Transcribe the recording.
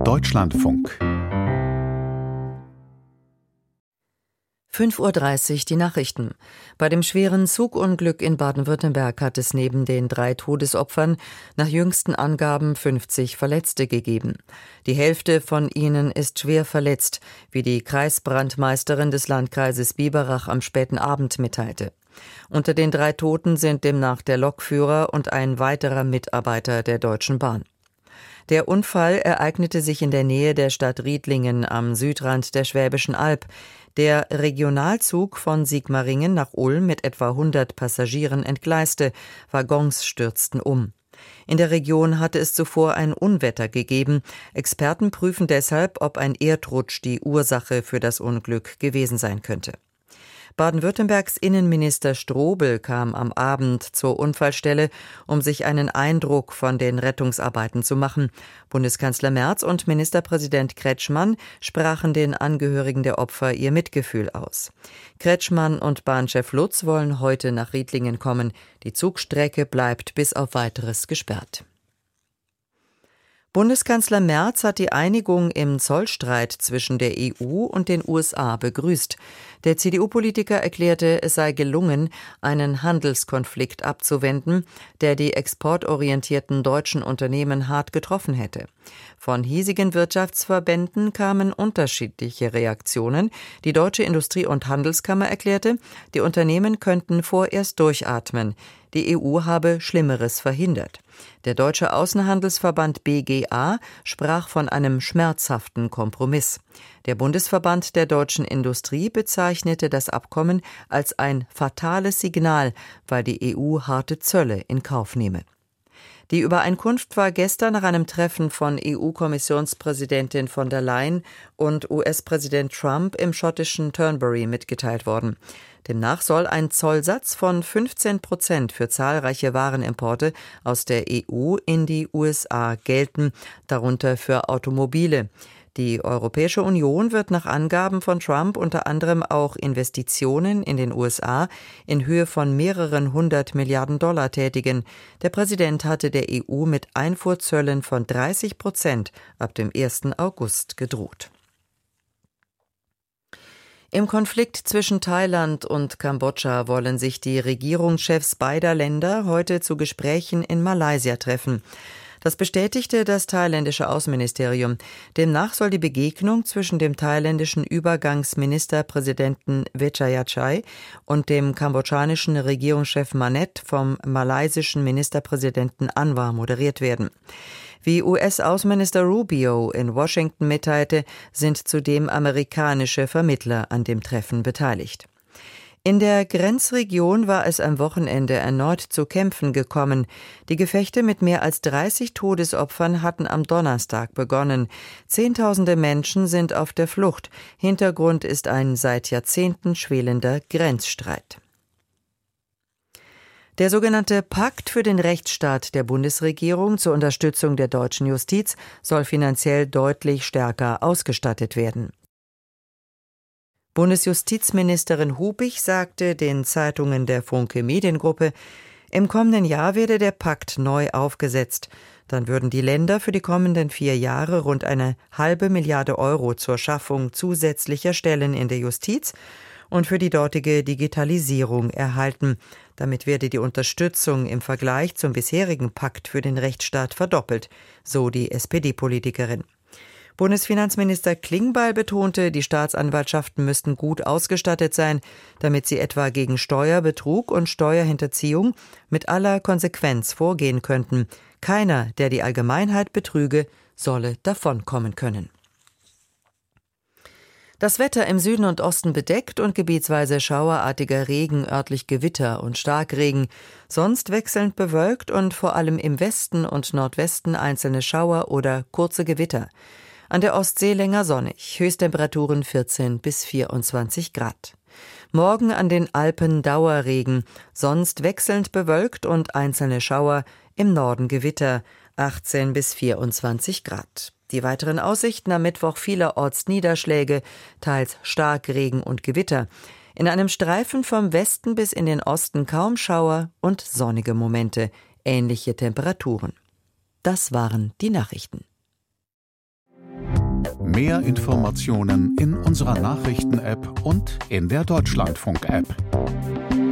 Deutschlandfunk 5:30 Uhr die Nachrichten. Bei dem schweren Zugunglück in Baden-Württemberg hat es neben den 3 Todesopfern nach jüngsten Angaben 50 Verletzte gegeben. Die Hälfte von ihnen ist schwer verletzt, wie die Kreisbrandmeisterin des Landkreises Biberach am späten Abend mitteilte. Unter den 3 Toten sind demnach der Lokführer und ein weiterer Mitarbeiter der Deutschen Bahn. Der Unfall ereignete sich in der Nähe der Stadt Riedlingen am Südrand der Schwäbischen Alb. Der Regionalzug von Sigmaringen nach Ulm mit etwa 100 Passagieren entgleiste, Waggons stürzten um. In der Region hatte es zuvor ein Unwetter gegeben. Experten prüfen deshalb, ob ein Erdrutsch die Ursache für das Unglück gewesen sein könnte. Baden-Württembergs Innenminister Strobel kam am Abend zur Unfallstelle, um sich einen Eindruck von den Rettungsarbeiten zu machen. Bundeskanzler Merz und Ministerpräsident Kretschmann sprachen den Angehörigen der Opfer ihr Mitgefühl aus. Kretschmann und Bahnchef Lutz wollen heute nach Riedlingen kommen. Die Zugstrecke bleibt bis auf Weiteres gesperrt. Bundeskanzler Merz hat die Einigung im Zollstreit zwischen der EU und den USA begrüßt. Der CDU-Politiker erklärte, es sei gelungen, einen Handelskonflikt abzuwenden, der die exportorientierten deutschen Unternehmen hart getroffen hätte. Von hiesigen Wirtschaftsverbänden kamen unterschiedliche Reaktionen. Die Deutsche Industrie- und Handelskammer erklärte, die Unternehmen könnten vorerst durchatmen. Die EU habe Schlimmeres verhindert. Der Deutsche Außenhandelsverband BGA sprach von einem schmerzhaften Kompromiss. Der Bundesverband der deutschen Industrie bezeichnete das Abkommen als ein fatales Signal, weil die EU harte Zölle in Kauf nehme. Die Übereinkunft war gestern nach einem Treffen von EU-Kommissionspräsidentin von der Leyen und US-Präsident Trump im schottischen Turnberry mitgeteilt worden. Demnach soll ein Zollsatz von 15% für zahlreiche Warenimporte aus der EU in die USA gelten, darunter für Automobile. Die Europäische Union wird nach Angaben von Trump unter anderem auch Investitionen in den USA in Höhe von mehreren 100 Milliarden Dollar tätigen. Der Präsident hatte der EU mit Einfuhrzöllen von 30% ab dem 1. August gedroht. Im Konflikt zwischen Thailand und Kambodscha wollen sich die Regierungschefs beider Länder heute zu Gesprächen in Malaysia treffen. Das bestätigte das thailändische Außenministerium. Demnach soll die Begegnung zwischen dem thailändischen Übergangsministerpräsidenten Vichayachai und dem kambodschanischen Regierungschef Manet vom malaysischen Ministerpräsidenten Anwar moderiert werden. Wie US-Außenminister Rubio in Washington mitteilte, sind zudem amerikanische Vermittler an dem Treffen beteiligt. In der Grenzregion war es am Wochenende erneut zu Kämpfen gekommen. Die Gefechte mit mehr als 30 Todesopfern hatten am Donnerstag begonnen. Zehntausende Menschen sind auf der Flucht. Hintergrund ist ein seit Jahrzehnten schwelender Grenzstreit. Der sogenannte Pakt für den Rechtsstaat der Bundesregierung zur Unterstützung der deutschen Justiz soll finanziell deutlich stärker ausgestattet werden. Bundesjustizministerin Hubich sagte den Zeitungen der Funke Mediengruppe, im kommenden Jahr werde der Pakt neu aufgesetzt. Dann würden die Länder für die kommenden 4 Jahre rund 1,5 Milliarde Euro zur Schaffung zusätzlicher Stellen in der Justiz und für die dortige Digitalisierung erhalten. Damit werde die Unterstützung im Vergleich zum bisherigen Pakt für den Rechtsstaat verdoppelt, so die SPD-Politikerin. Bundesfinanzminister Klingbeil betonte, die Staatsanwaltschaften müssten gut ausgestattet sein, damit sie etwa gegen Steuerbetrug und Steuerhinterziehung mit aller Konsequenz vorgehen könnten. Keiner, der die Allgemeinheit betrüge, solle davonkommen können. Das Wetter im Süden und Osten bedeckt und gebietsweise schauerartiger Regen, örtlich Gewitter und Starkregen, sonst wechselnd bewölkt und vor allem im Westen und Nordwesten einzelne Schauer oder kurze Gewitter. An der Ostsee länger sonnig, Höchsttemperaturen 14 bis 24 Grad. Morgen an den Alpen Dauerregen, sonst wechselnd bewölkt und einzelne Schauer, im Norden Gewitter, 18 bis 24 Grad. Die weiteren Aussichten am Mittwoch vielerorts Niederschläge, teils Starkregen und Gewitter. In einem Streifen vom Westen bis in den Osten kaum Schauer und sonnige Momente, ähnliche Temperaturen. Das waren die Nachrichten. Mehr Informationen in unserer Nachrichten-App und in der Deutschlandfunk-App.